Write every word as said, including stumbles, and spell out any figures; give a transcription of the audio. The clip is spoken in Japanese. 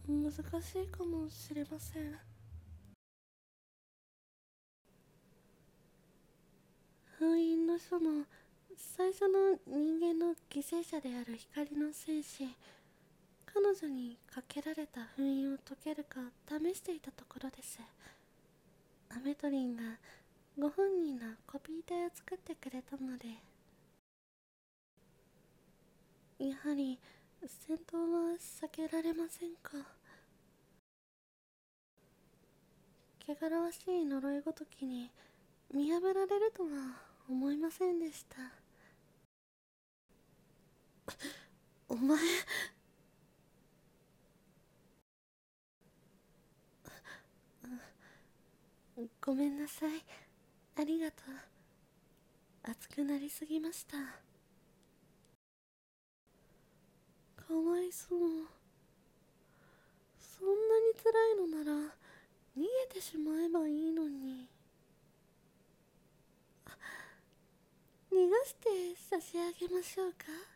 難しいかもしれません。封印の書の最初の人間の犠牲者である光の戦士、彼女にかけられた封印を解けるか試していたところです。アメトリンがご本人のコピー体を作ってくれたので。やはり戦闘は避けられませんか。汚らわしい呪いごときに見破られるとは思いませんでした。お前、ごめんなさい。ありがとう。熱くなりすぎました。かわいそう。そんなに辛いのなら逃げてしまえばいいのに。逃がして差し上げましょうか。